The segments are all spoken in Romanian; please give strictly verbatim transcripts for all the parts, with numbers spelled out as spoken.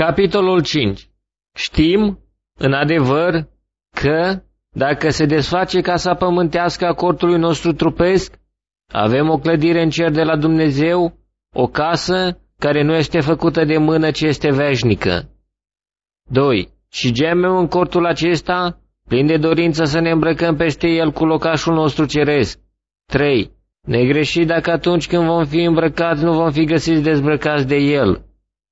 Capitolul cinci. Știm, în adevăr, că, dacă se desface casa pământească a cortului nostru trupesc, avem o clădire în cer de la Dumnezeu, o casă care nu este făcută de mână, ci este veșnică. doi. Și gemem în cortul acesta, plin de dorință să ne îmbrăcăm peste el cu locașul nostru ceresc. trei. Negreșit dacă atunci când vom fi îmbrăcați nu vom fi găsiți dezbrăcați de el.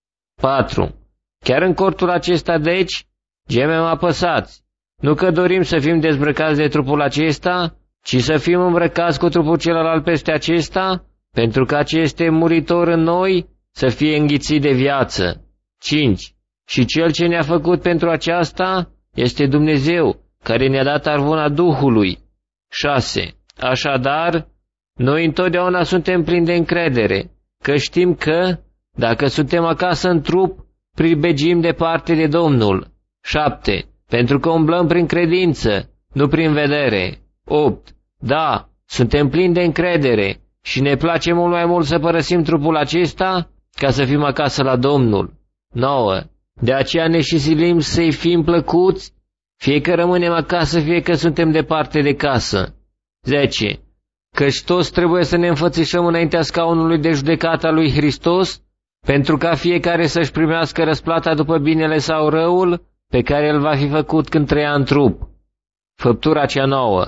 patru. Chiar în cortul acesta, deci, gemem apăsați, nu că dorim să fim dezbrăcați de trupul acesta, ci să fim îmbrăcați cu trupul celălalt peste acesta, pentru că acesta e muritor în noi să fie înghițit de viață. cinci. Și Cel ce ne-a făcut pentru aceasta este Dumnezeu, care ne-a dat arvuna Duhului. șase. Așadar, noi întotdeauna suntem plini de încredere, că știm că, dacă suntem acasă în trup, pribegim departe de Domnul. șapte. Pentru că umblăm prin credință, nu prin vedere. opt. Da, suntem plini de încredere și ne place mult mai mult să părăsim trupul acesta ca să fim acasă la Domnul. nouă. De aceea ne și silim să-i fim plăcuți, fie că rămânem acasă, fie că suntem departe de casă. zece. Căci toți trebuie să ne înfățișăm înaintea scaunului de judecată a lui Hristos, pentru ca fiecare să-și primească răsplata după binele sau răul pe care el va fi făcut când trăia în trup. Făptura cea nouă.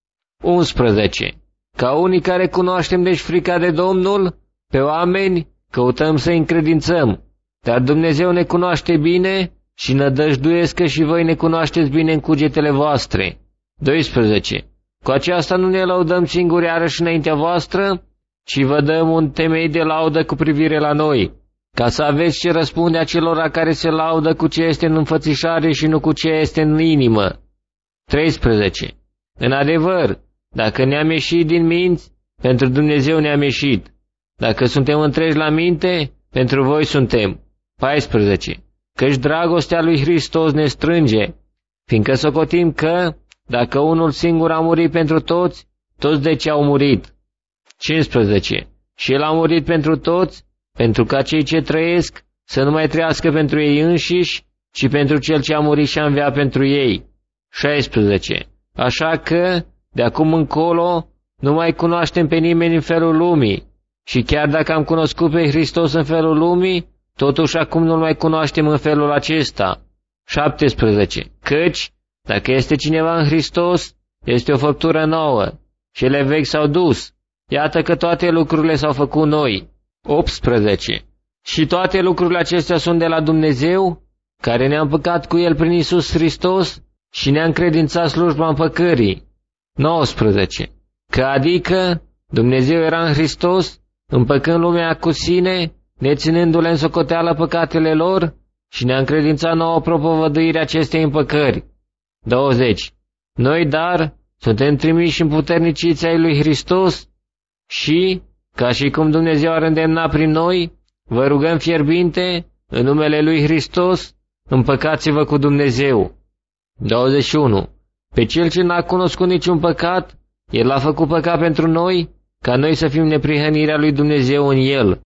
unsprezece. Ca unii care cunoaștem deci frica de Domnul, pe oameni căutăm să-i încredințăm, dar Dumnezeu ne cunoaște bine și nădăjduiesc că și voi ne cunoașteți bine în cugetele voastre. doisprezece. Cu aceasta nu ne laudăm singuri iarăși înaintea voastră, ci vă dăm un temei de laudă cu privire la noi, ca să aveți ce răspunde acelora care se laudă cu ce este în înfățișare și nu cu ce este în inimă. treisprezece. În adevăr, dacă ne-am ieșit din minți, pentru Dumnezeu ne-am ieșit. Dacă suntem întregi la minte, pentru voi suntem. paisprezece. Căci dragostea lui Hristos ne strânge, fiindcă socotim că, dacă unul singur a murit pentru toți, toți de ce au murit. cincisprezece. Și El a murit pentru toți, pentru ca cei ce trăiesc să nu mai trăiască pentru ei înșiși, ci pentru Cel ce a murit și a înviat pentru ei. șaisprezece. Așa că, de acum încolo, nu mai cunoaștem pe nimeni în felul lumii, și chiar dacă am cunoscut pe Hristos în felul lumii, totuși acum nu-L mai cunoaștem în felul acesta. șaptesprezece. Căci, dacă este cineva în Hristos, este o făptură nouă, cele vechi s-au dus, iată că toate lucrurile s-au făcut noi. optsprezece. Și toate lucrurile acestea sunt de la Dumnezeu, care ne-a împăcat cu El prin Iisus Hristos și ne-a încredințat slujba împăcării. nouăsprezece. Că adică Dumnezeu era în Hristos, împăcând lumea cu sine, neținându-le în socoteală păcatele lor și ne-a încredințat nouă propovăduirea acestei împăcări. douăzeci. Noi, dar, suntem trimiși împuterniciți ai lui Hristos și, ca și cum Dumnezeu ar îndemna prin noi, vă rugăm fierbinte, în numele lui Hristos, împăcați-vă cu Dumnezeu. douăzeci și unu. Pe Cel ce n-a cunoscut niciun păcat, El l-a făcut păcat pentru noi, ca noi să fim neprihănirea lui Dumnezeu în El.